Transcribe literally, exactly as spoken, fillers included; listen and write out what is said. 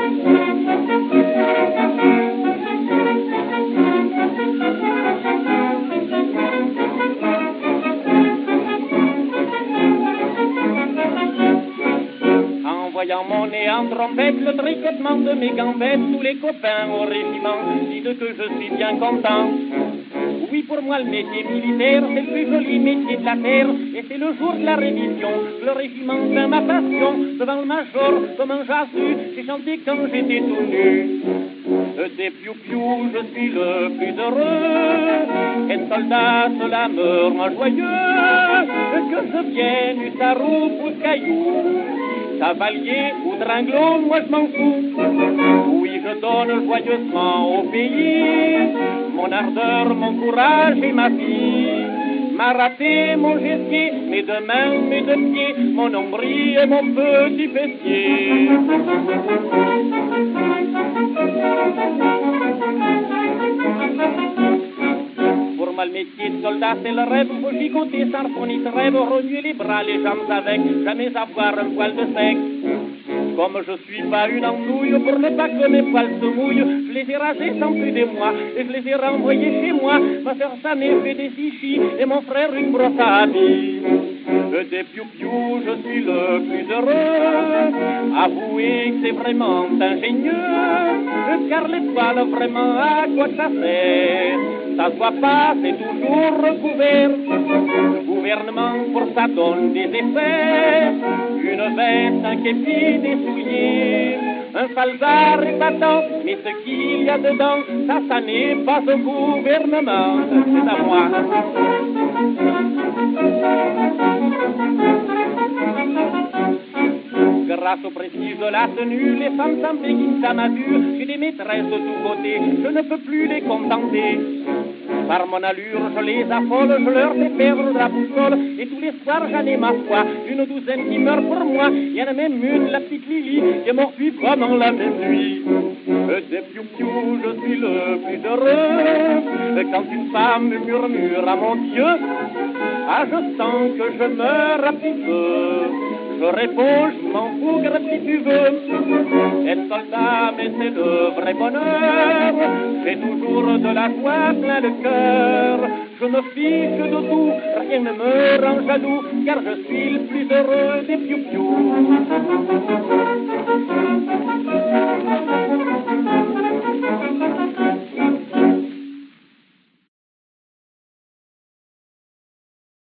Voyant mon nez en trompette, le tricotement de mes gambettes, tous les copains au régiment disent que je suis bien content. Oui, pour moi le métier militaire, c'est le plus joli métier de la terre, et c'est le jour de la révision, le régiment fait ma passion, devant le major, comme un jassu, j'ai chanté quand j'étais tout nu. Des piou-piou, je suis le plus heureux, et soldat, cela me rend joyeux, que je vienne du sarou ou de caillou. Cavalier ou dringlot, moi je m'en fous. Oui, je donne joyeusement au pays mon ardeur, mon courage et ma vie. M'a raté mon gessier, mes deux mains, mes deux pieds, mon nombril et mon petit fessier. Pour moi le métier de soldat c'est le rêve, faut gigoter sans phonique rêve, remuer les bras, les jambes avec, jamais avoir un poil de sexe. Comme je suis pas une andouille, pour ne pas que mes poils se mouillent, je les ai rasés sans plus des mois, et je les ai renvoyés chez moi. Ma sœur sa mère fait des chichis, et mon frère une brosse à habits. Des piou-piou, je suis le plus heureux, avouez que c'est vraiment ingénieux, car l'étoile vraiment à quoi ça sert? Ça soit pas, c'est toujours recouvert. Le gouvernement pour ça donne des effets, une veste, un képi, des souliers, un falzar épatant, mais ce qu'il y a dedans, ça, ça n'est pas au gouvernement, c'est à moi. Grâce au prestige de la tenue, les femmes s'embellissent à ma vue. J'ai des maîtresses de tous côtés, je ne peux plus les contenter. Par mon allure, je les affole, je leur fais perdre la boussole. Et tous les soirs, j'en ai ma foi, une douzaine qui meurt pour moi. Il y en a même une, la petite Lily, qui est morte huit fois dans la même nuit. Des piou-piou, je suis le plus heureux. Quand une femme me murmure à mon Dieu, ah, je sens que je meurs un petit peu. Je réponds, je m'en fous, si tu veux. Être soldat, mais c'est le vrai bonheur. J'ai toujours de la joie plein le cœur. Je me fiche de tout, rien ne me rend jaloux, car je suis le plus heureux des piou-piou.